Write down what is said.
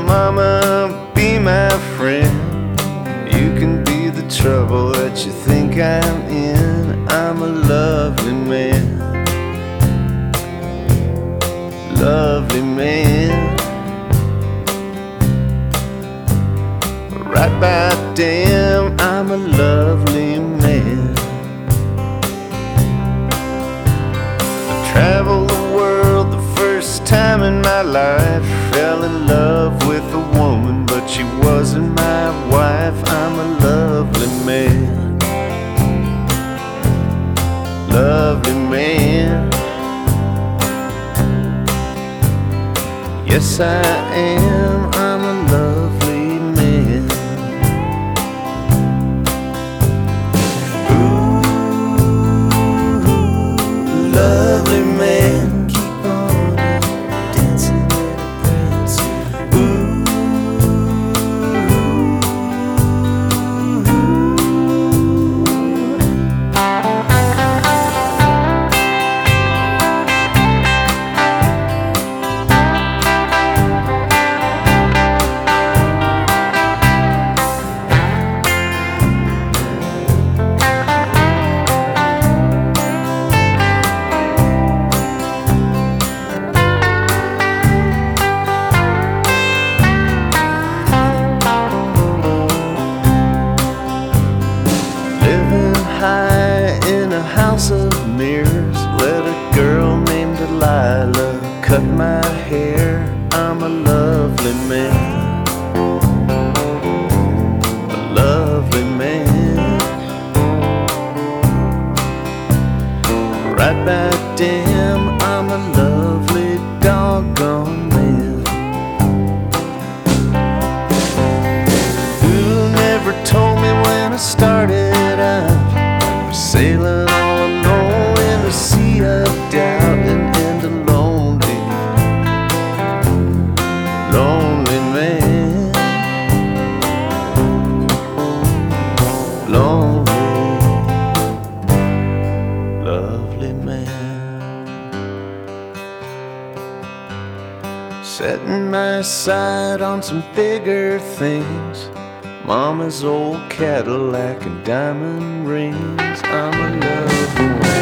Mama, be my friend. You can be the trouble that you think I'm in. I'm a lovely man, lovely man. Right by damn, I'm a lovely man. I traveled the world the first time in my life. Fell in love with a woman, but she wasn't my wife. I'm a lovely man, lovely man. Yes, I am, I'm a lovely man. Ooh, lovely man. Keep on dancing and prancing. High in a house of mirrors, let a girl named Delilah cut my hair. I'm a lovely man, a lovely man. Right back, damn, I'm a lovely doggone man. Who never told me when I started out, sailing all alone in a sea of doubt, and a lonely, lonely man. Lonely, lovely man. Setting my sight on some bigger things, Mama's old Cadillac and diamond rings. I'm a lovely man.